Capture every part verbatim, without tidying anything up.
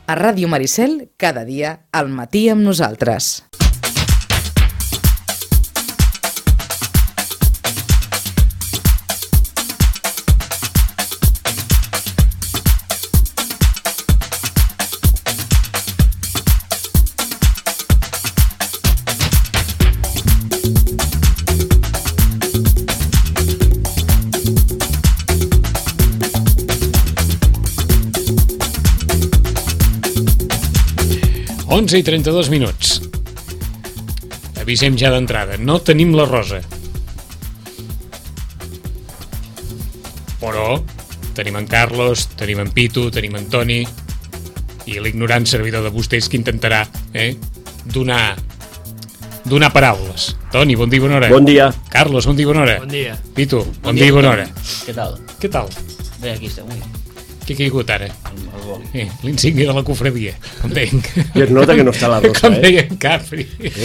A Ràdio Maricel, cada dia, al matí amb nosaltres. onze i trenta-dos minuts. Avisem ja d'entrada. No tenim la Rosa. Però tenim en Carlos, tenim en Pitu, tenim en Toni i l'ignorant servidor de vostès que intentarà eh, donar donar paraules. Toni, bon dia i bona hora. Bon dia. Carlos, bon dia i bona hora. Bon dia. Pitu, bon, Bon dia dia i bona hora. Què tal? Què tal? Bé, aquí estem. Ui, Què ha caigut ara? el, el boli. Eh, L'insígnia de la cofradia, com deien. I es nota que no està la Rosa, com eh? deien Capri.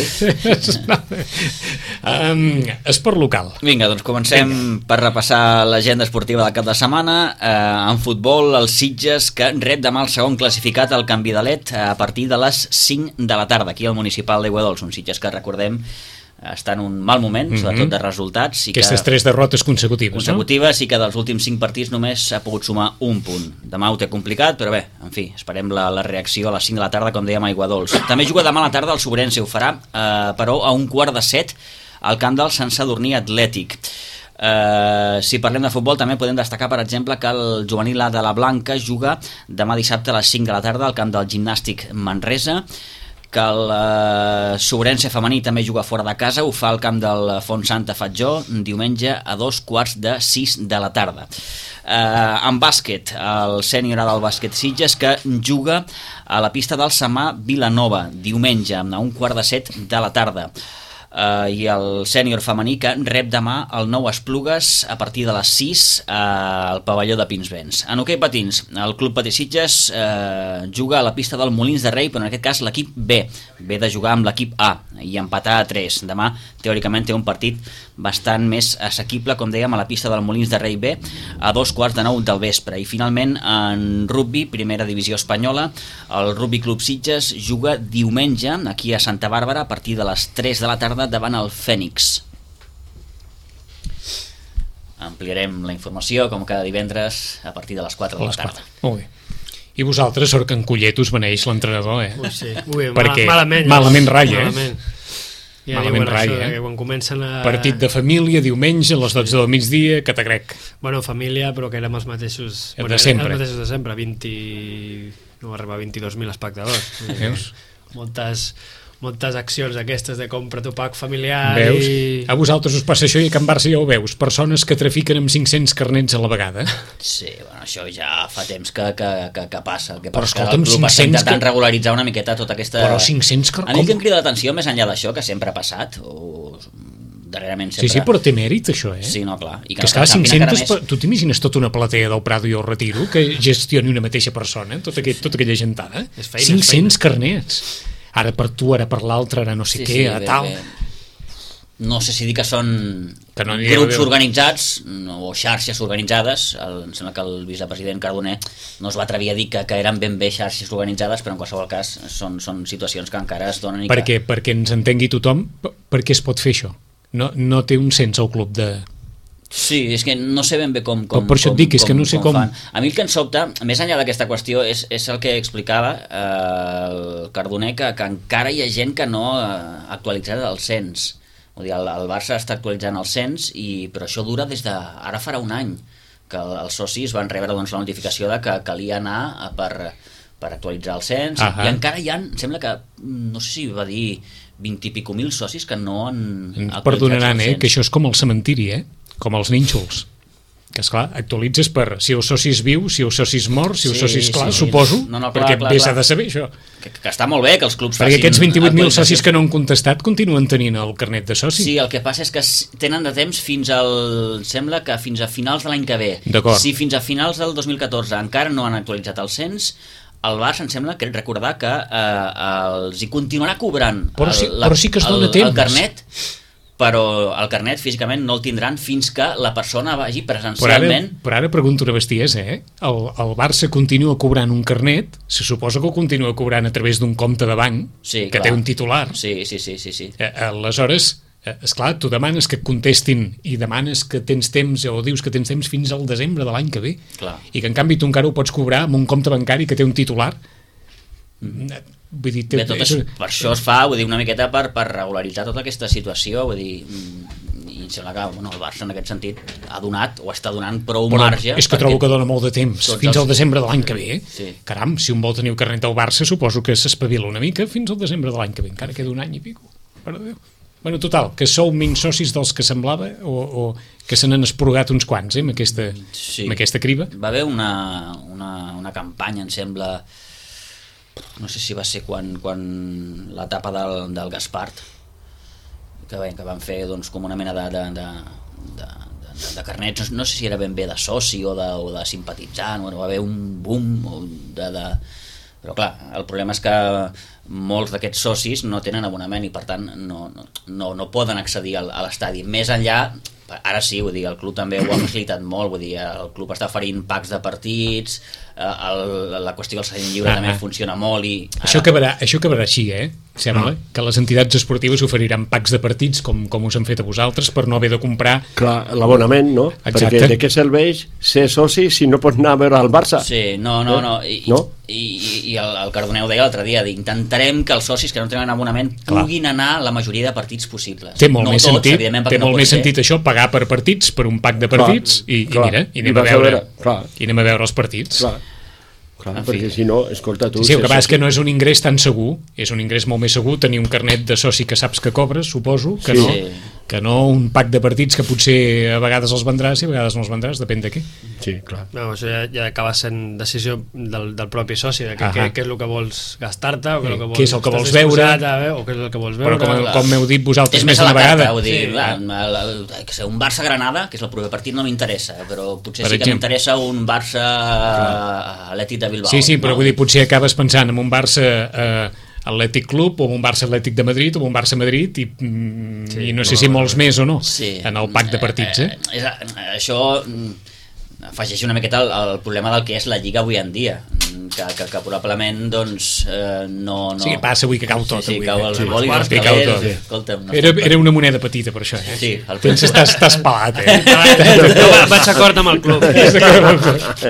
um, esport local. Vinga, doncs comencem Vinga. per repassar l'agenda esportiva del cap de setmana. Eh, en futbol, el Sitges, que rep demà el segon classificat al Can Vidalet a partir de les cinc de la tarda, aquí al Municipal d'Aiguadols. Un Sitges que, recordem, està en un mal moment, mm-hmm. sobretot de resultats. I Aquestes que, tres derrotes consecutives, consecutives no? I que dels últims cinc partits només ha pogut sumar un punt. Demà ho té complicat, però bé, en fi, esperem la, la reacció a les cinc de la tarda, com dèiem, a Aiguadols. També juga demà a la tarda el Sobrense, ho farà, eh, però a un quart de set al camp del Sant Sadurní Atlètic. Uh, si parlem de futbol també podem destacar, per exemple, que el juvenil A de la Blanca juga demà dissabte a les cinc de la tarda al camp del Gimnàstic Manresa, que el uh, Sobrense femení també juga fora de casa, ho fa al camp del Font Santa Fatjó diumenge a dos quarts de sis de la tarda. Uh, en bàsquet, el sènior A del bàsquet Sitges, que juga a la pista del Samà Vilanova diumenge a un quart de set de la tarda. Uh, i el sènior femení, que rep demà el Nou Esplugues a partir de les sis uh, al pavelló de Pinsbens. En hoquei patins, el Club Patí Sitges uh, juga a la pista del Molins de Rei, però en aquest cas l'equip B ve de jugar amb l'equip A i empatar a tres. Demà teòricament té un partit bastant més assequible, com dèiem, a la pista del Molins de Rei B a dos quarts de nou del vespre. I finalment en rugby, primera divisió espanyola, el Rugby Club Sitges juga diumenge aquí a Santa Bàrbara a partir de les tres de la tarda davant el Fènix. Ampliarem la informació com cada divendres a partir de les quatre de la tarda. Molt bé. I vosaltres, sort que en Collet us beneeix l'entrenador, eh? Ui, sí. Ui, perquè malament. Malament ratlla, malament. eh? Ja malament diuen ratlla, això, eh? que quan comencen a... Partit de família, diumenge, a les dotze del migdia, que te crec. Bueno, família, però que érem els mateixos... De bueno, sempre. Els mateixos de sempre, vint... no va arribar a vint-i-dos mil espectadors. Veus? Moltes... moltes accions aquestes de compra tu pack familiar. Veus? I... A vosaltres us passa això i a Can Barça ja ho veus, persones que trafiquen amb cinc-cents carnets a la vegada. Sí, bueno, això ja fa temps que, que, que, que passa. El que Però passa escolta'm, que el club està cinc-cents intentant que... regularitzar una miqueta tota aquesta... Però cinc-cents carnets... A mi el que em crida l'atenció, més enllà d'això, que sempre ha passat, o darrerament sempre... Sí, sí, però té mèrit això, eh? Sí, no, clar. I que, que esclar, cinc-cents... Més... Tu t'imagines tota una platea del Prado i el Retiro que gestioni una mateixa persona, tota, aquell, tota aquella gentada? Feina, cinc-cents carnets. Ara per tu, ara per l'altre, ara no sé sí, què, sí, a bé, tal... Bé. No sé si dir que són que no grups bé. organitzats o xarxes organitzades. El, em sembla que el vicepresident Cardoner no es va atrevir a dir que, que eren ben bé xarxes organitzades, però en qualsevol cas són, són situacions que encara es donen. I perquè, que... perquè ens entengui tothom, per què es pot fer això? No, no té un sens el club de... Sí, és que no sé ben bé com, com, per això et dic, com, és que no sé com... com... A mi el que em sobta, més enllà d'aquesta qüestió, és, és el que explicava eh, el Cardoner, que, que encara hi ha gent que no ha actualitzat el cens. Vull dir, el, el Barça està actualitzant el cens, i, però això dura des de... Ara farà un any que els socis van rebre doncs, la notificació de que calia anar per, per actualitzar el cens, uh-huh. I encara hi ha, em sembla que, no sé si va dir vint i pico mil socis que no han actualitzat perdonaran, el cens. Eh, que això és com el cementiri, eh? Com els nínxols, que esclar, actualitzes per si el soci és viu, si el soci és mort, si el sí, soci és clar, sí, suposo, no, no, clar, perquè clar, bé clar. s'ha de saber això. Que, que està molt bé que els clubs perquè facin... aquests vint-i-vuit mil socis que no han contestat continuen tenint el carnet de soci. Sí, el que passa és que tenen de temps fins al... Sembla que fins a finals de l'any que ve. D'acord. Si fins a finals del dos mil catorze encara no han actualitzat el cens, el Barça em sembla que recordar que eh, els hi continuarà cobrant però sí, el, la, però sí que es dona el, temps. el carnet, però el carnet físicament no el tindran fins que la persona vagi Però ara, presencialment. però ara pregunto una bestiesa, eh? El, el Barça continua cobrant un carnet, se suposa que ho continua cobrant a través d'un compte de banc Sí, que clar. té un titular. Sí, sí, sí, sí, sí. Eh, Aleshores, eh, esclar, tu demanes que et contestin i demanes que tens temps o dius que tens temps fins al desembre de l'any que ve Clar. i que en canvi tu encara ho pots cobrar amb un compte bancari que té un titular. Vull dir, té, Bé, tot és, això, per això es fa, vull dir, una miqueta per, per regularitzar tota aquesta situació, vull dir, mm, i em sembla que bueno, el Barça en aquest sentit ha donat o està donant prou però marge. és que trobo que dona molt de temps tots fins els- al desembre de l'any que ve, eh? Sí. Caram, si un vol tenir el carnet del Barça suposo que s'espavila una mica fins al desembre de l'any que ve, encara queda un any i pico, per Déu. Bueno, total, que sou menys socis dels que semblava o, o que se n'han esporgat uns quants, eh, amb aquesta, Sí. amb aquesta criba. Va haver una, una, una campanya, em sembla, no sé si va ser quan, quan l'etapa del, del Gaspart, que, bé, que van fer doncs, com una mena de, de, de, de, de, de carnets, no, no sé si era ben bé de soci o de, o de simpatitzant, bueno, va haver un boom de, de... Però clar, el problema és que molts d'aquests socis no tenen abonament i per tant no, no, no poden accedir al, a l'estadi. Més enllà, ara sí, vull dir, el club també ho ha facilitat molt, vull dir, el club està oferint packs de partits, el, la qüestió del seient lliure Ah, també ah. funciona molt i... Ara, Això acabarà, això acabarà així, eh? Sembla que les entitats esportives oferiran packs de partits com, com us han fet a vosaltres per no haver de comprar. Clar, l'abonament, no? Exacte. Perquè de què serveix ser soci si no pots anar a veure el Barça? Sí, no, no, no. I, No? i, i, i el, el Cardoneu deia l'altre dia, intentarem que els socis que no tenen abonament Clar. puguin anar a la majoria de partits possibles. Té molt no més tots, sentit, evidentment, té perquè no molt pot més ser. sentit això, pagar per partits, per un pack de partits, i, clar, i mira, i i anem, a vas a veure, veure, clar. i anem a veure els partits. Clar, clar En fi. perquè si no, escolta tu... Sí, el que ser passa és que soci- no és un ingrés tan segur, és un ingrés molt més segur tenir un carnet de soci que saps que cobres, suposo, que, Sí. no, que no un pack de partits que potser a vegades els vendràs i a vegades no els vendràs, depèn de què. Sí, clar. No, això ja, ja acaba sent decisió del, del propi soci, de què, Ahà. què, què és el que vols gastar-te, o què, Sí, és el que vols, què és el que estàs vols veure. disposat a veure, o què és el que vols veure. Però com, clar. com m'heu dit vosaltres És més més a d'una la carta, vegada, vull dir, Sí. clar, el, el, el, que sé, un Barça-Granada, que és el proper partit, no m'interessa, però potser Per sí que exemple. m'interessa un Barça-Atlètic de Bilbao. sí, sí, però no? vull dir, potser acabes pensant en un Barça eh, Atlètic Club o un Barça Atlètic de Madrid o un Barça Madrid i, mm, Sí, i no sé no, si molts més o no Sí. en el pack de partits, eh? Eh, és, eh, això mm, afegeix una miqueta el, el problema del que és la Lliga avui en dia, mm, que, que, que probablement doncs eh, no, no... Sí, passa avui que cau tot, Sí, sí avui, cau eh? els Sí, bolis, quarts, els que cau calés, tot. escolta'm, no Era, sé. era una moneda petita per això, eh? Sí, el Tens, estàs, estàs pelat, eh? No, va- vaig d'acord amb el club. Estàs d'acord amb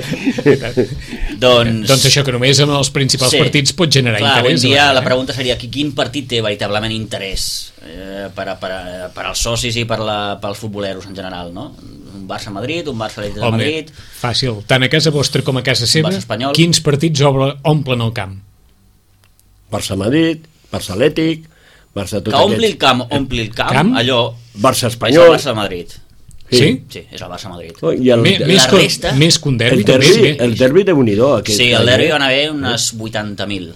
el- doncs... doncs això, que només en els principals Sí. partits pot generar Clar, avui en interès. dia eh? la pregunta seria qui- quin partit té veritablement interès eh, per, a, per, a, per als socis i per la, pels futboleros en general, no? Un Barça-Madrid, un Barça-Atlètic de Home, Madrid... fàcil. Tant a casa vostra com a casa seva, Barça espanyol. quins partits obre, omplen el camp? Barça-Madrid, Barça-Atlètic, Barça... Que ompli el camp, ompli el camp, Camp? allò Barça-Espanyol. és el Barça-Madrid. Sí? Sí, és el Barça-Madrid. Oh, I el, Mé- el, més, la que, resta- més que un derbi, el també. derbi, eh? el derbi de Unidó. Aquest Sí, el any, derbi eh? van haver unes vuitanta mil.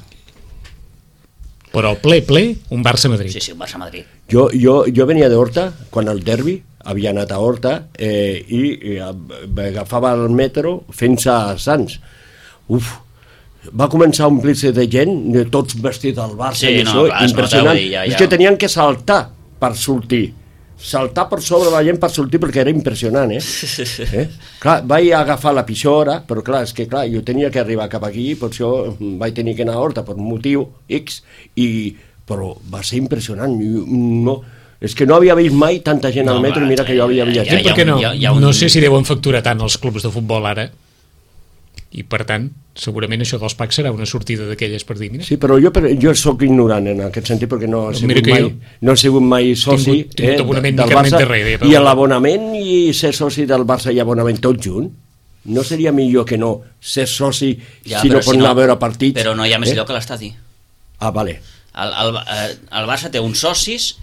Però el ple, ple, un Barça-Madrid. Sí, sí, un Barça-Madrid. Jo, jo, jo venia d'Horta, quan el derbi, havia anat a Horta eh, i, i agafava el metro fins a Sants. Uf, va començar a omplir-se de gent, de tots vestits del Barça Sí, i no, això, clar, es nota, impressionant. vull dir, ja- És ja- que tenien que saltar per sortir. Saltar per sobre la gent per sortir perquè era impressionant, eh? eh? Clar, vaig agafar la pitjor hora, però clar, és que clar, jo tenia que arribar cap aquí, per això vaig tenir que anar a Horta per un motiu X, i, però va ser impressionant. Jo, no, és que no havia vist mai tanta gent No, al metro, va, i mira que jo havia ja- viatjat. Sí, hi ha perquè un- no, hi ha- hi ha un- no sé si deuen facturar tant els clubs de futbol ara, i per tant, segurament això dels packs serà una sortida d'aquelles per dir, mira, Sí, però jo, per- jo sóc ignorant en aquest sentit perquè no he Mira sigut que mai, jo no he sigut mai soci tingut- tingut eh, abonament del ni carnet Barça, de res, eh, i l'abonament i ser soci del Barça i abonament tot junt. No seria millor que no ser soci Ja, si però no pot anar a veure partits? Però no hi ha més eh? lloc a l'estadi. Ah, vale. El, el, eh, el Barça té uns socis,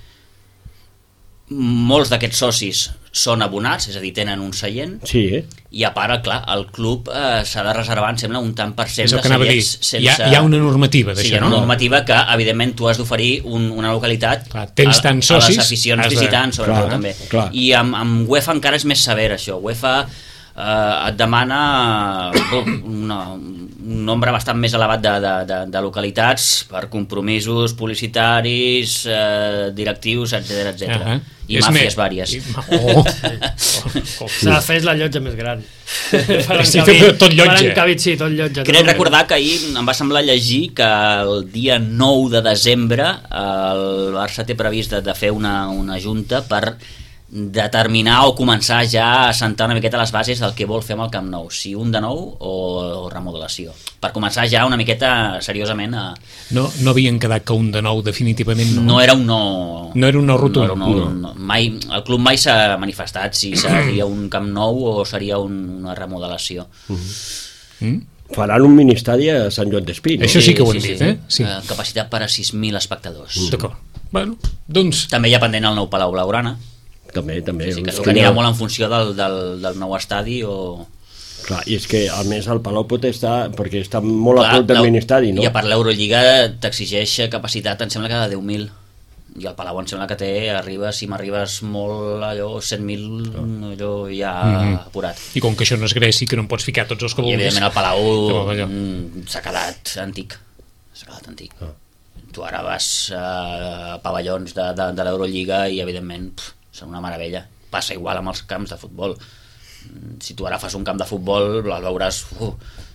molts d'aquests socis són abonats, és a dir, tenen un seient, Sí, eh? i a part, clar, el club eh, s'ha de reservar, em sembla, un tant per cent és el de que anava a dir. seients Hi ha, sense... hi ha una normativa Sí, d'això, hi ha una no? normativa que, evidentment, tu has d'oferir un, una localitat Clar, tens a, tants socis, a les aficions has de- visitants, sobretot, clar, també. clar. I amb, amb UEFA encara és més sever, això. UEFA eh, et demana una, un nombre bastant més elevat de, de, de, de localitats per compromisos publicitaris, eh, directius, etcètera, etcètera. Uh-huh. I màfies vàries. I... Oh. oh. S'ha de fer és la llotja més gran. Per Sí, encabir, tot llotja. per encabir, sí, tot llotja. Crec recordar que ahir em va semblar llegir que el dia nou de desembre el Barça té previst de, de fer una, una junta per determinar o començar ja a assentar una miqueta les bases del que vol fer amb el Camp Nou, si un de nou o, o remodelació, per començar ja una miqueta seriosament a... No, no havien quedat que un de nou definitivament no. No era un no... No era un no rotund. No era un no, no. Mai, el club mai s'ha manifestat si seria un Camp Nou o seria un, una remodelació. Mm? Faran un ministeri a Sant Joan d'Espí, no? Això sí que ho hem dit, eh? Sí. Eh, capacitat per a sis mil espectadors. Mm. D'acord. Bueno, doncs... També hi ha pendent el nou Palau Blaugrana. També, també. Sí, sí, que És s'ho que anirà no- molt en funció del, del, del nou estadi o... Clar, i és que a més el Palau pot estar, perquè està molt a prop del l'Eu- ministeri, no? I a part l'Eurolliga t'exigeix capacitat, em sembla que de deu mil, i el Palau em sembla que té, arriba, si m'arribes molt allò, set mil, allò ja Mhm. apurat. I com que això no és Grècia, que no em pots ficar tots els que I vulguis... evidentment el Palau Tot allò. mm, s'ha quedat antic, s'ha quedat antic. Ah. Tu ara vas a pavellons de, de, de l'Eurolliga i evidentment pff, són una meravella. Passa igual amb els camps de futbol. Si tu ara fas un camp de futbol el veuràs uh,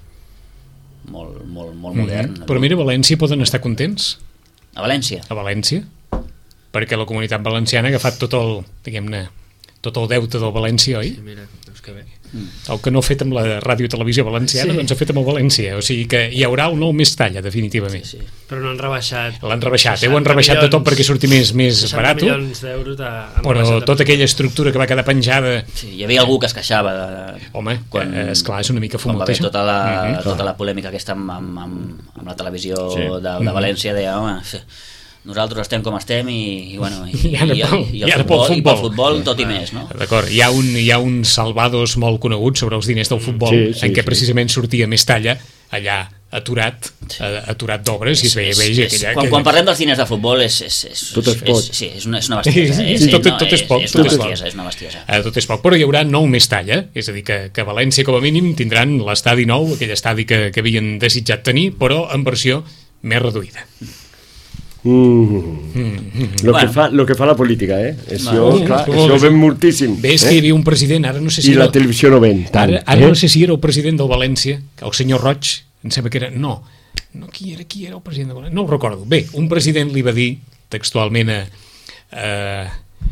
molt, molt, molt modern. Mhm. Però mira, a València poden estar contents, A València? a València, perquè la comunitat valenciana ha agafat tot el, diguem-ne, tot el deute del València, oi? Sí, mira, veus que bé. El que no ha fet amb la ràdio i televisió valenciana, Sí. doncs ha fet amb el València, o sigui que hi haurà el nou més talla, definitivament. Sí. Però no han rebaixat... L'han rebaixat, eh? Ho han seixanta rebaixat de tot milions- perquè surti més, més seixanta barat, milions d'euros de... han però rebaixat tota de- aquella estructura que va quedar penjada, Sí, hi havia algú que es queixava de... home, Quan- eh, esclar, és una mica quan va fumut, haver això. tota la, Mhm. tota la polèmica aquesta amb, amb, amb, amb la televisió Sí. de, de València, deia, home, sí, nosaltres estem com estem i, i, bueno, i, I ara i, pel- i, i el ara pel futbol, i pel futbol. futbol tot i més, no? D'acord, hi ha un, hi ha un Salvados molt conegut sobre els diners del futbol, Sí, sí, en què sí. precisament sortia més talla allà aturat, eh, aturat d'obres, i es veia bé és, aquella... quan, quan parlem dels diners de futbol és, és, és, Tot es pot. és, sí, és, una, és una bestiesa, Sí, és, sí, tot- no, tot és poc, és, tot una és poc. bestiesa, és una bestiesa. Eh, tot és poc, però hi haurà nou més talla, és a dir, que, que a València com a mínim tindran l'estadi nou, aquell estadi que, que havien desitjat tenir, però en versió més reduïda. Mm. Lo, Bueno. que fa, lo que fa la política, eh? Això, Bueno, clar, tu això vols- ven moltíssim. Bé, és que hi havia un president, ara no sé si... I era- la televisió no ven tant. Ara, ara eh? no sé si era el president del València, el senyor Roig, em sembla que era... No, no qui era, qui era el president del València? No ho recordo. Bé, un president li va dir textualment a... a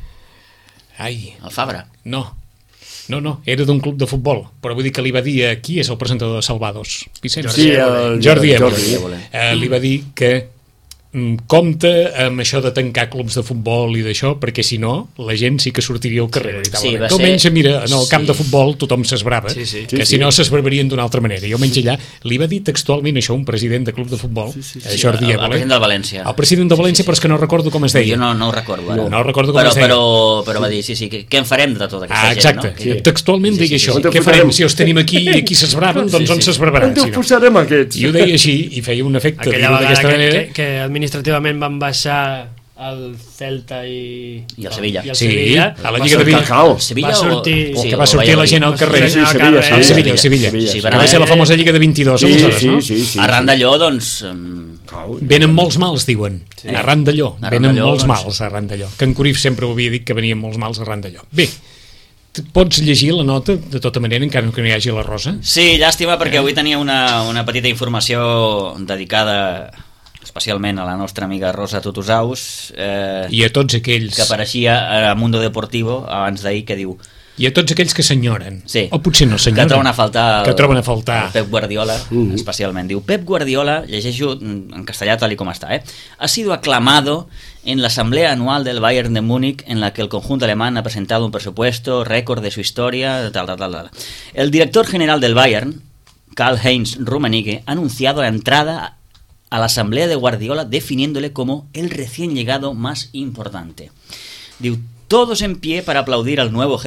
ai, El Fabra. no, no, no, era d'un club de futbol, però vull dir que li va dir a qui és el presentador de Salvados? Vicenç? Sí, el Jordi Évole. Jordi Évole. Eh, li va dir que mm, compta amb això de tancar clubs de futbol i d'això, perquè si no, la gent sí que sortiria al carrer. Sí, Sí, va que almenys, ser- mira, en el camp sí. de futbol tothom s'esbrava, Sí, sí. que Sí, si sí. no s'esbravarien d'una altra manera. I almenys allà li va dir textualment això un president de club de futbol, sí, sí, sí. Jordi el, el Évole. president del València. El president de València, però és que no recordo com es deia. Jo no, no ho recordo ara. No, no recordo com però, es deia. Però, però va dir, sí, sí, què, què en farem de tota aquesta Ah, exacte. gent, no? Sí. Textualment Sí, deia sí, això. sí, sí. Què farem? Si els tenim aquí i aquí s'esbraven, doncs on s'esbravaran? On Si ens no? posarem aquests? I ho deia així i feia un efecte Aquella dir-ho vegada d'aquesta que, manera. que, que administrativament van baixar el Celta i... I el Sevilla. I el Sí, Sevilla. a la Va Lliga ser de Villa. Cacao. Sevilla Va sortir- O sí, que va o sortir la Valladolid. gent al carrer. Sí, al Sevilla, carrer. sí. El Sevilla, el Sevilla. Sevilla, Sí, sí. van Que va ser la famosa Lliga de vint-i-dos, Sí, aleshores, sí, no? sí, sí. Arran d'allò, doncs... em, Venen molts mals, diuen. Arran d'allò. Arran Venen d'allò, molts doncs. mals arran d'allò. Que en Corif sempre ho havia dit que venien molts mals arran d'allò. Bé, t- pots llegir la nota de tota manera, encara que no hi hagi la Rosa? Sí, llàstima, perquè avui tenia una, una petita informació dedicada especialment a la nostra amiga Rosa Tutusaus, eh, I a tots aquells... que apareixia a Mundo Deportivo abans d'ahir, que diu... I a tots aquells que s'enyoren. Sí. O potser no s'enyoren. Que troben a faltar el, Que troben a faltar. el Pep Guardiola, uh-huh. especialment. Diu, Pep Guardiola, llegeixo en castellà tal y como está, ¿eh? Ha sido aclamado en la asamblea anual del Bayern de Múnich, en la que el conjunto alemán ha presentado un presupuesto récord de su historia, tal, tal, tal, tal. El director general del Bayern, Karl-Heinz Rummenigge, ha anunciado la entrada a la asamblea de Guardiola definiéndole como el recién llegado más importante. Diu, todos en pie para aplaudir al nuevo jefe.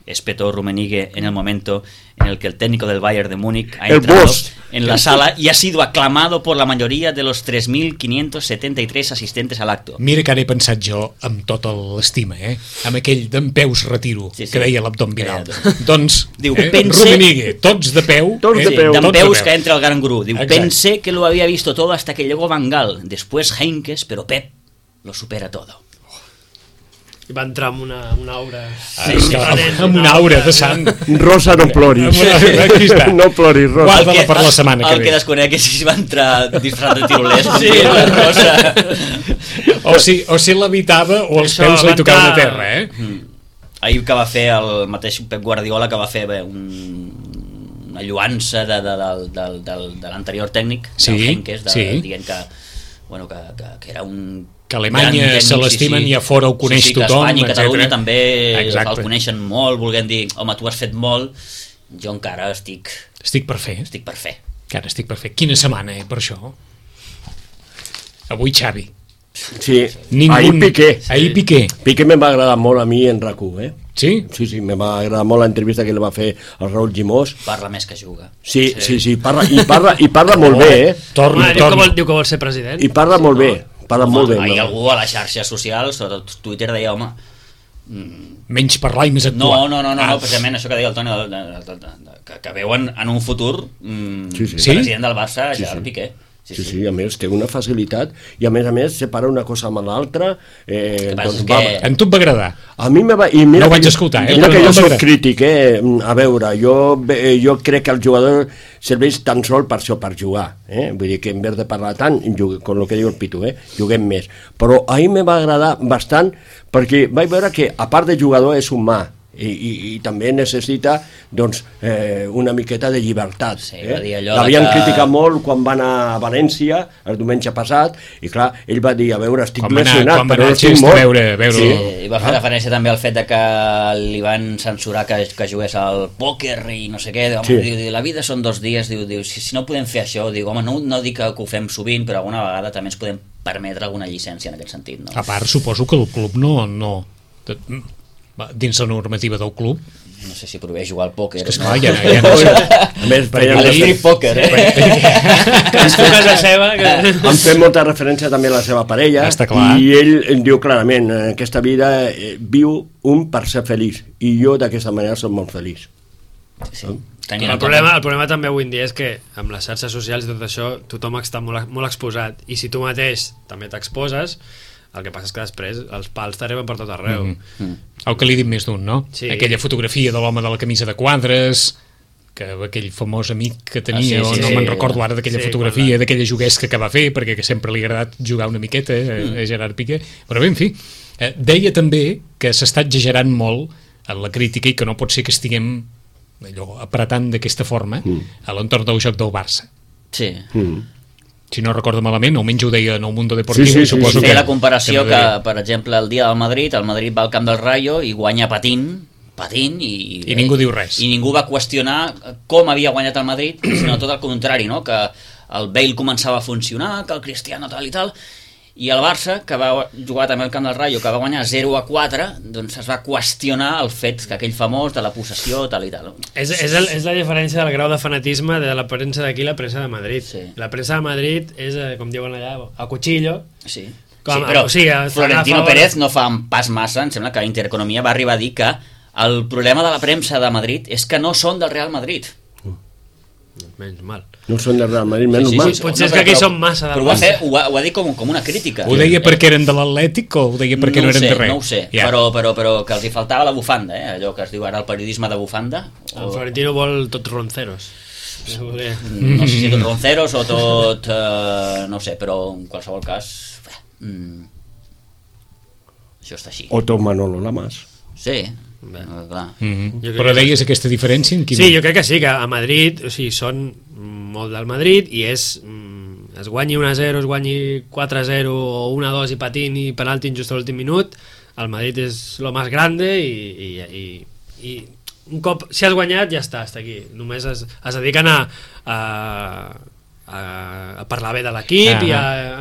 espetó Rummenigge en el momento en el que el técnico del Bayern de Múnich ha El entrado boss. en la sala y ha sido aclamado por la mayoría de los tres mil quinientos setenta y tres asistentes al acto. Mira que ara he pensat jo amb tota l'estima, eh? Amb aquell d'en peus retiro, Sí, sí. que deia l'abdominal. Que deia- Doncs, Diu, eh, pense- Rummenigge, tots de peu. Tots de eh? peu. Dan Tots Peus que entra el gran gurú. Diu, Exacte. pensé que lo había visto todo hasta que llegó Van Gaal, después Heinkes, pero Pep lo supera todo. I va entrar amb una, una aura... Sí, sí, amb, amb una aura de sang. Rosa, no ploris. Amb una- aquí està. No ploris, Rosa. Guarda-la per la setmana que el ve. que desconec és si va entrar disfrat de tirolès com Sí. diu la Rosa. O si, o si l'evitava o els Això, peus li va tocaven a entrar- terra, eh? Ahir que va fer el mateix Pep Guardiola, que va fer bé, un, una lluança de, de, de, de, de, de l'anterior tècnic, Sí, del Heinkes, de, sí. dient que, bueno, que, que, que era un Que a Alemanya gran tècnic, se l'estimen i a fora ho coneix sí, sí, que tothom, Espanya i Catalunya etcètera. també Exacte. el coneixen molt, volguem dir, home, tu has fet molt, jo encara estic, Estic per fer. estic per fer. Que ara estic per fer. Quina setmana, eh, per això? Avui Xavi. Sí, Ningú... ahir Piqué. Ahir Piqué. Piqué me va agradar molt a mi en RAC u, eh? Sí? Sí, sí, me va agradar molt l'entrevista que li va fer al Raúl Gimós. Parla més que juga. Sí, sí, sí, parla, i parla, i parla molt bé, eh? Torna, Home, diu, que torna. vol, diu que vol ser president. I parla molt bé, parla Home, molt bé. ahir no? algú a les xarxes socials, sobretot Twitter, deia, home, Menys parlar i més no, actuar. no, no, no, Ah, no precisament això que deia el Toni, de, de, de, de, que, que veuen en un futur mm, Sí, sí. Sí? president del Barça, Sí, Gerard sí. Piqué. Sí, sí, a més té una facilitat i a més a més separa una cosa amb l'altra. Eh, que passa doncs, és va, que- A tu et va agradar. a mi me va... I mira No ho vaig que- escoltar, eh, Mira però que no jo soc m'agrada. crític, eh? A veure, jo, eh, jo crec que el jugador serveix tan sol per això, per jugar. Eh? Vull dir que en vez de parlar tant, jugue, com el que diu el Pitu, eh? Juguem més. Però ahir me va agradar bastant perquè vaig veure que, a part de jugador, és humà. I, i, i també necessita doncs, eh, una miqueta de llibertat. Sí, eh? va dir allò L'havien de que- criticat molt quan va anar a València el diumenge passat i clar, ell va dir, a veure, estic Quan va anar- lesionat, quan va però anar no a estic Xest a mort. veure- veure- Sí. Eh, I va fer referència també al fet de que li van censurar que, que jugués al pòquer i no sé què, home, Sí. diu, diu, la vida són dos dies, diu, diu si, si no podem fer això, diu, home, no, no dic que, que ho fem sovint, però alguna vegada també ens podem permetre alguna llicència en aquest sentit, no? A part, suposo que el club no... no de- va, dins la normativa del club, No sé si proveix jugar al pòquer. és que no? esclar, ja, ja no sé. A més, feien A refer- l'strip pòquer, eh? Cadascú a casa seva. Que... han fet molta referència també a la seva parella Està clar. i ell em diu clarament en aquesta vida eh, viu un per ser feliç i jo d'aquesta manera soc molt feliç. Sí. Tenint El en problema, compte- el problema també avui en dia és que amb les xarxes socials i tot això tothom està molt, molt exposat i si tu mateix també t'exposes el que passa és que després els pals t'arriben per tot arreu. Mm. El que li he dit més d'un, no? Sí. Aquella fotografia de l'home de la camisa de quadres, que aquell famós amic que tenia, Ah, sí, o sí, no sí. me'n recordo ara d'aquella Sí, fotografia, quan d'aquella juguesca que va fer, perquè que sempre li ha agradat jugar una miqueta eh, Mm. a Gerard Piqué. Però bé, en fi, eh, deia també que s'està exagerant molt en la crítica i que no pot ser que estiguem allò, apretant d'aquesta forma Mm. a l'entorn del joc del Barça. Sí. Mm. Si no recordo malament, almenys ho deia en el Mundo Deportivo, Sí, sí, i sí, suposo sí. que... Feia la comparació no que, deia. per exemple, el dia del Madrid, el Madrid va al camp del Rayo i guanya patint, patint i, I ningú diu res. i ningú va qüestionar com havia guanyat el Madrid, sinó tot el contrari, no? Que el Bale començava a funcionar, que el Cristiano tal i tal, i el Barça, que va jugar també al camp del Rayo, que va guanyar zero a quatre, doncs es va qüestionar el fet que aquell famós de la possessió tal i tal. És, és, el, és la diferència del grau de fanatisme de la premsa d'aquí i la premsa de Madrid. Sí. La premsa de Madrid és, eh, com diuen allà, a cuchillo. Sí. Com- sí, però o sigui, estan a Florentino favor- Pérez no fa un pas massa, em sembla que Intereconomia va arribar a dir que el problema de la premsa de Madrid és que no són del Real Madrid. Menys mal. No són de Real Madrid, menys Sí, sí, mal. sí, Potser és no, que però- aquí són massa del Però ho va, Barça. fer, ho, va, ho va dir com, com una crítica. Ho deia perquè eren de l'Atlètic o ho deia perquè no, no, ho eren sé, de res? no ho sé, Ja. però, però, però que els hi faltava la bufanda, eh? Allò que es diu ara el periodisme de bufanda. El O, Florentino vol tots ronceros. Voler... no sé si tot ronceros o tot... Eh, no ho sé, però en qualsevol cas... Bé, mm, això està així. Otto Manolo Lamas. Sí, Bé. eh, clar. Mhm. Jo crec Però que- deies aquesta diferència en quina? Sí, jo crec que sí, que a Madrid, o sigui, són molt del Madrid i és... mm, es guanyi un a zero, es guanyi quatre a zero o un a dos i patin i penalti just a l'últim minut, el Madrid és lo más grande i, i, i, i un cop, si has guanyat ja està, està aquí, només es, es dediquen a, a, a, a parlar bé de l'equip Ah. i a,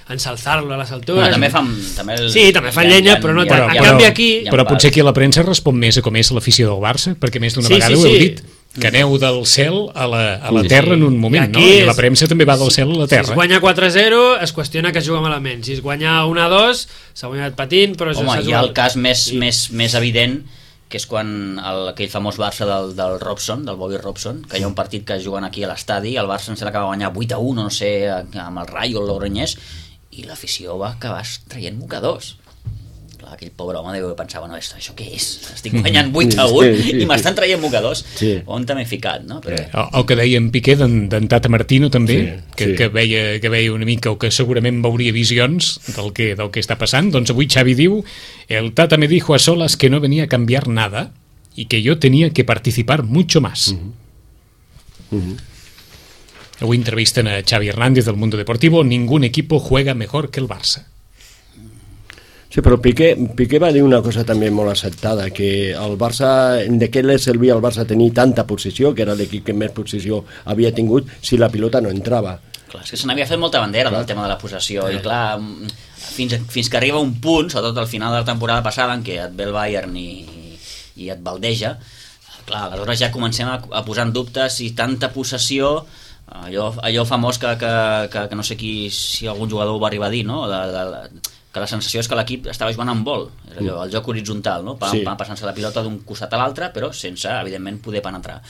ensalzar-lo a les altures. Bueno, també fan, també el, sí, també fan ja, llenya, ja, però no ja, tant. ja, En però- canvi aquí... Però potser aquí a la premsa respon més a com és l'afició del Barça, perquè més d'una Sí, vegada sí, ho heu sí. dit, que aneu del cel a la, a la Sí, terra sí. en un moment, I no? aquí I la és- premsa també va del cel a la Si es terra. guanya quatre a zero, es qüestiona que es juga malament. Si es guanya un a dos, s'ha guanyat patint, però... Home, s'ha hi ha el jugat- cas més, Sí. més, més evident, que és quan el, aquell famós Barça del, del Robson, del Bobby Robson, que hi ha un partit que juguen aquí a l'estadi, el Barça ens l'acaba de guanyar vuit a u, no sé, amb el Rayo o el Logroñés, i l'afició va acabar traient mocadors. Clar, aquell pobre home deu pensar, bueno, això, això què és? Estic guanyant vuit a u Sí, sí. i m'estan traient mocadors. Sí. On t'he ficat, no? Però... El, el que deia en Piqué d'en d'en Tata Martino també, Sí, que, sí. que, veia, que veia una mica o que segurament veuria visions del que, del que està passant. Doncs avui Xavi diu: el Tata me dijo a solas que no venía a cambiar nada y que yo tenía que participar mucho más. Uh -huh. Avui entrevisten a Xavi Hernández del Mundo Deportivo. Ningún equipo juega mejor que el Barça. Sí, però Piqué, Piqué va dir una cosa també molt acceptada, que el Barça, de què li servia al Barça tenir tanta posició, que era l'equip que més posició havia tingut, si la pilota no entrava. Clar, és que se n'havia fet molta bandera del tema de la possessió, i clar, fins, fins que arriba un punt, sobretot al final de la temporada passada, en què et ve el Bayern i, i et baldeja, clar, aleshores ja comencem a, a posar en dubte si tanta possessió, allò, allò famós que, que, que, que no sé qui, si algun jugador ho va arribar a dir, no? De, de, de, que la sensació és que l'equip estava jugant amb vol, és allò, el joc horitzontal, no? Pa, Sí. pa, passant-se la pilota d'un costat a l'altre, però sense, evidentment, poder penetrar.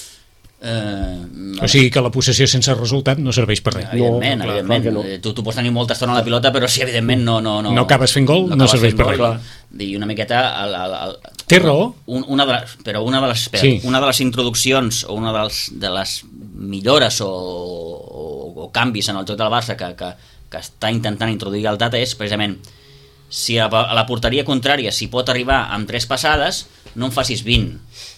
Eh, O sigui que la possessió sense resultat no serveix per res. evidentment, No, clar, evidentment. clar que no. Eh, tu, tu pots tenir molta estona a la pilota, però si evidentment no... No, no, No acabes fent gol, no acabes serveix fent per gol. res. I una miqueta... El, el, el, Té raó. un, una de les, però una de les, espera, Sí. una de les introduccions o una de les, de les millores o, o, o canvis en el joc del Barça que, que, que està intentant introduir el Tata és precisament si a, a la porteria contrària s'hi pot arribar amb tres passades, no en facis vint.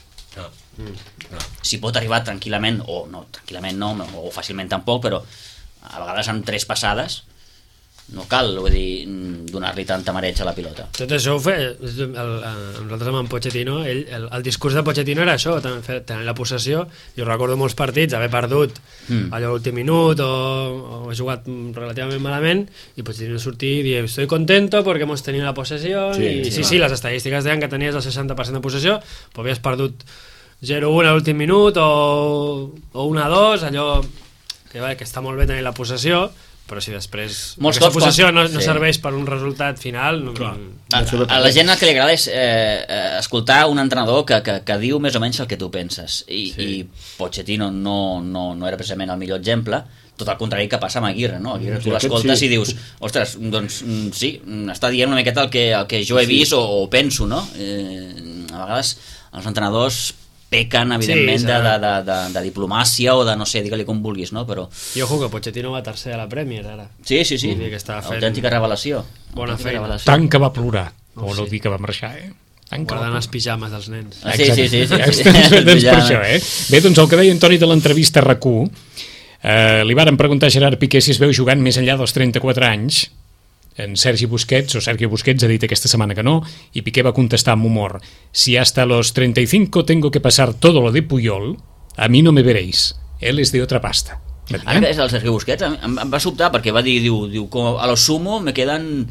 Si pot arribar tranquil·lament, o no, tranquil·lament no, o fàcilment tampoc, però a vegades amb tres passades no cal, vull dir, donar-li tanta mareig a la pilota. Tot això ho fe, el, el, nosaltres amb en Pochettino, ell, el, el discurs de Pochettino era això, també fer, tenir la possessió. Jo recordo molts partits, haver perdut mm. allò l'últim minut o, o he jugat relativament malament i Pochettino sortir i dir, estoy contento porque hemos tenido la posesión Sí, i sí, sí, va. sí, les estadístiques deien que tenies el seixanta per cent de possessió, però havies perdut zero a un a l'últim minut o, o un a dos, allò que, va, que està molt bé tenir la possessió, però si després Molts aquesta cops possessió quan- no, no sí. serveix per un resultat final, no, Clar. A, a la gent el que li agrada és eh, eh, escoltar un entrenador que, que, que diu més o menys el que tu penses i, sí. i Pochettino no, no, no era precisament el millor exemple, tot el contrari que passa amb Aguirre, no? Aguirre Sí, tu aquest l'escoltes sí. i dius ostres, doncs mm, sí, està dient una miqueta el que, el que jo he vist o, o penso, no? Eh, a vegades els entrenadors pequen, evidentment, Sí, de, sí. de, de, de, de diplomàcia o de, no sé, digue-li com vulguis, no? Però I ojo que Pochettino va tercer a la Premier ara. sí, sí, sí, Vull dir que estava fent autèntica revelació. bona Autèntica feina. revelació. Tant que va plorar. O Oh, no sí. dir que va marxar, eh? Tant que va Guardant plorar. els pijames dels nens. Ah, sí, sí, sí, sí, sí. Doncs Ja, per això, eh? Bé, doncs el que deia Antoni de l'entrevista a RAC u, eh, li varen preguntar a Gerard Piqué si es veu jugant més enllà dels trenta-quatre anys. En Sergi Busquets, o Sergio Busquets, ha dit aquesta setmana que no, i Piqué va contestar amb humor: si hasta los treinta y cinco tengo que pasar todo lo de Puyol, a mí no me veréis. Él es de otra pasta. Va dir, Ara que eh? és el Sergio Busquets, em, em va sobtar perquè va dir, diu, diu com a lo sumo me quedan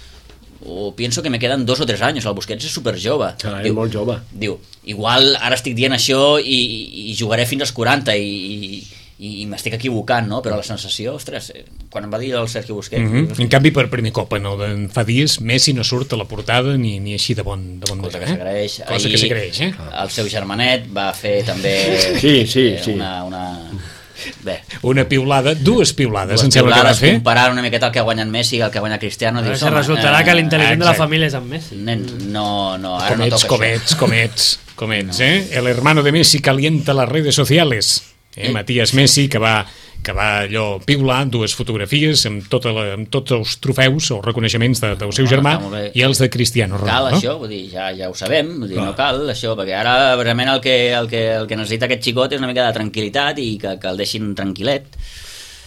o pienso que me quedan dos o tres anys. El Busquets és super jove. Clar, és molt jove. Diu, igual ara estic dient això i, i, i jugaré fins als quaranta i, i, i m'estic equivocant, no? Però la sensació, ostres, eh, quan em va dir el Sergio Busquets... Mm -hmm. En canvi, per primer cop en el de fa dies, Messi no surt a la portada ni, ni així de bon, de bon cosa model, que eh? s'agraeix. Cosa Ahir que s'agraeix, eh? El seu germanet va fer també Sí, sí, eh, sí. una... una... Bé, Una piulada, dues piulades, dues em sembla que va piulades, fer. comparar una miqueta el que ha guanyat Messi i el que ha guanyat Cristiano. Ara Dius, se home, resultarà eh, que l'intel·ligent de la exacte. família és en Messi. Nen, no, no, ara Com no ets, toca com això. ets, com ets, com ets, eh? El hermano de Messi calienta las redes sociales. Eh? Matías Messi, que va, que va allò piular dues fotografies amb, tota la, amb tots els trofeus o reconeixements de, del seu Bueno, germà està molt bé. i els de Cristiano Cal Ronaldo. això, vull dir, ja, ja ho sabem, vull dir, no cal això, perquè ara realment el que, el, que, el que necessita aquest xicot és una mica de tranquil·litat i que, que el deixin tranquil·let.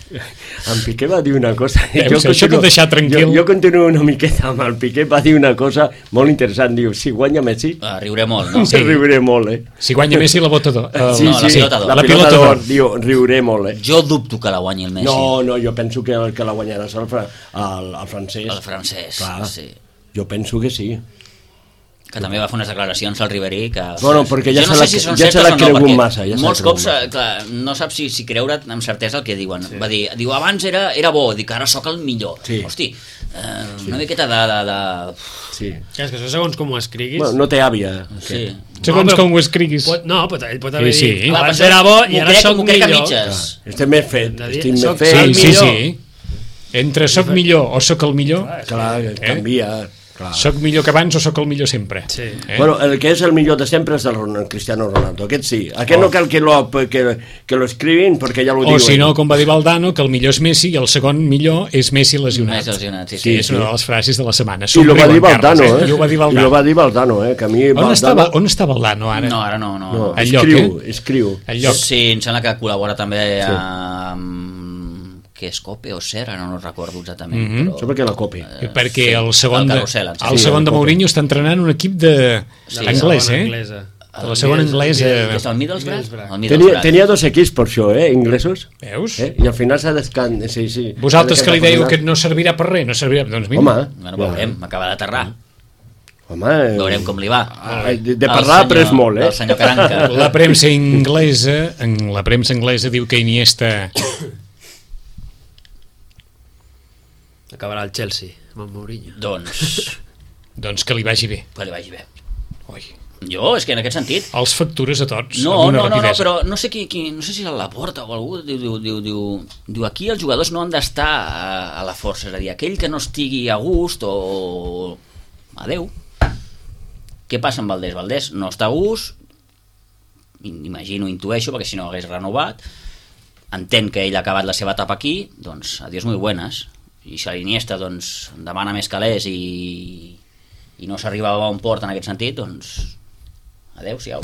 En Piqué va dir una cosa... Veus, jo això t'ho deixar tranquil. Jo, jo continuo una miqueta amb el Piqué, va dir una cosa molt interessant, diu, si guanya Messi, Uh, riuré molt, no? sí. riuré molt, eh? Si guanya Messi la bota d'or. Uh, Sí, no, la sí, pilota d'or. la, La pilota pilota d'or, d'or. diu, riuré molt, eh? Jo dubto que la guanyi el Messi. No, no, jo penso que el que la guanyarà serà el, fra- el, el francès. El francès, Clar, sí. jo penso que sí. Que també va fer unes declaracions al Ribery que... Bueno, perquè ja jo se no l'ha- sé si són ja se certes l'ha o no, cregut perquè massa, ja se l'ha molts cregut cops, massa. eh, clar, no saps si, si creure amb certesa el que diuen. Sí. Va dir, diu, abans era, era bo, dic, ara sóc el millor. Sí. Hosti, eh, una miqueta de... de, de... Sí. És que això segons com ho escriguis... Bueno, no té àvia. Sí. Segons No, però- com ho escriguis. Pot, no, pot, ell pot haver Sí, sí. dit, Clar, abans però era bo i m'ho ara crec- soc m'ho crec a millor. mitges. Estic més fet, De dir, estic més soc- fet. Sí, sí, millor. sí. Entre soc millor o soc el millor, Clar, Eh? canvia. Clar. soc millor que abans o soc el millor sempre. Sí. Eh? Bueno, el que és el millor de sempre és el Ron- Cristiano Ronaldo, aquest sí. Aquest no cal que lo, que, que lo escrivin perquè ja lo O diuen. si no, com va dir Valdano, que el millor és Messi i el segon millor és Messi lesionat. Més lesionat, sí, Sí, sí. és una de les frases de la setmana. I lo va dir Valdano, eh? I ho va dir I lo Valdano. va dir Valdano, eh? Que a mi On, Valdano... estava, on està Valdano ara? No, ara no, no. No, El lloc, escriu, eh? escriu. El lloc. Sí, em sembla que col·labora també sí. amb... que és Cope o Ser, ara no ho recordo exactament. Mhm. però... Això perquè la copi. Eh, Perquè el segon, el de, carrusel, em sembla. el Sí, segon el de Copa. Mourinho està entrenant un equip de Sí, anglès, segona eh? anglesa. De la segona anglesa. Que és el Middlesbrough? Middlesbrough. El Tenia, Middlesbrough. tenia dos equips per això, eh? Inglesos. Veus? Eh? I al final s'ha descan... Sí, sí. Vosaltres que li dèieu que no... no servirà per res, no servirà... Doncs mira, Home, Bueno, veurem, m'acaba d'aterrar. home... eh, Veurem com li va. ah, De, de El parlar ha senyor- après molt, eh? El senyor Caranca. la premsa inglesa, en la premsa anglesa diu que Iniesta Acabarà el Chelsea amb el Mourinho. Doncs, doncs que li vagi bé. que li vagi bé. Ui. Jo, és que en aquest sentit... Els factures a tots. No, amb una no, no, no, rapidesa. però no sé qui, qui, no sé si la Porta o algú diu, diu, diu, diu, diu aquí els jugadors no han d'estar a, a la força, és a dir, aquell que no estigui a gust o... Adeu. Què passa amb Valdés? Valdés no està a gust, imagino, intueixo, perquè si no hagués renovat, entén que ell ha acabat la seva etapa aquí, doncs adiós muy buenas. I si l'Iniesta doncs, demana més calés i, i no s'arriba a bon port en aquest sentit, doncs adeu-siau.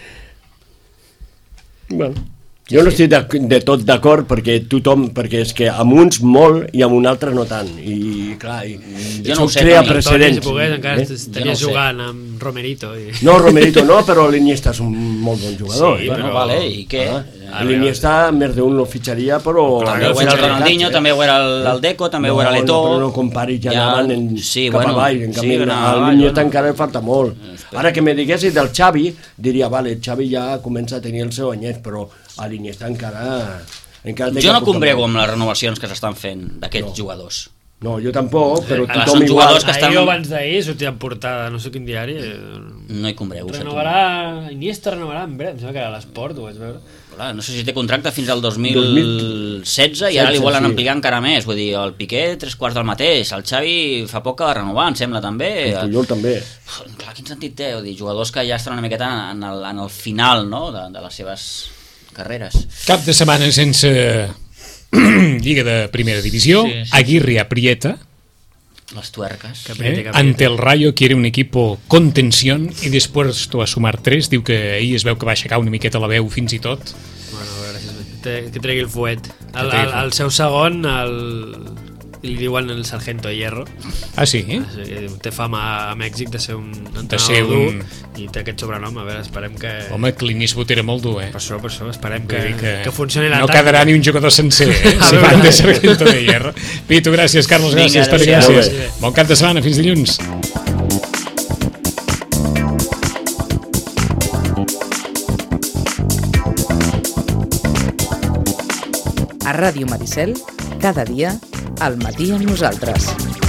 Bueno, jo no estic de, de tot d'acord perquè tothom, perquè és que amb uns molt i amb un altre no tant. I clar, i, Jo això no ho sé, crea Toni. precedents. Si pogués, encara eh? estaria Jo no ho sé. jugant amb Romerito. I... No, Romerito no, però l'Iniesta és un molt bon jugador. Sí, eh? Bueno, però- vale, i què? Ah, l'Iniesta més d'un lo fitxaria, però... També ho era el Ronaldinho, també ho era el, el Deco, també ho era no, l'Eto'o. No, però no comparis, ja, ja anaven en, sí, cap bueno, avall, en sí, canvi, anava al avall, Iniesta bueno. encara li falta molt. Ara que me diguessis del Xavi, diria, vale, el Xavi ja comença a tenir el seu anyet, però a l'Iniesta encara... encara té Jo que no aportar combrego molt. amb les renovacions que s'estan fent d'aquests No. jugadors. No, jo tampoc, però clar, tothom són igual. jugadors que estan- Ahir o abans d'ahir sortia en portada, no sé quin diari. eh, No hi combrego. sé tu. Renovarà, Iniesta renovarà en breu, em sembla que era l'Esport, ho vaig veure. Clar, no sé si té contracte fins al dos mil dos mil setze i ara li setze, volen sí. ampliar encara més. Vull dir, el Piqué tres quarts del mateix, el Xavi fa poc que va renovar, em sembla també. El Puyol també. Clar, quin sentit té? Vull dir, jugadors que ja estan una miqueta en el, en el final, no?, de, de les seves carreres. Cap de setmana sense Lliga de Primera Divisió. Sí, sí, sí. Aguirre aprieta. Les tuerques. Que- ¿eh? Apriete, que apriete. Ante el Rayo quiere un equipo contención y después a sumar tres. Diu que ahir es veu que va aixecar una miqueta la veu fins i tot. Bueno, a veure si es... Té- que tregui el fuet. El, tregui el el, fuet. el seu segon, el... li diuen el Sargento Hierro. Ah, sí? Eh? Així que té fama a Mèxic de ser un entrenador ser un- dur i té aquest sobrenom. A veure, esperem que... Home, Clint Eastwood era molt dur, eh? Per això, per això, esperem que, Vull dir que, funcioni la no tàctica. quedarà ni un jugador sencer, eh? A Si veure. van de Sargento de Hierro. Pitu, gràcies, Carlos, Vinga, gràcies, Toni, adéu-siau. gràcies. Bon cap de setmana, fins dilluns. A Ràdio Maricel, cada dia, al matí amb nosaltres.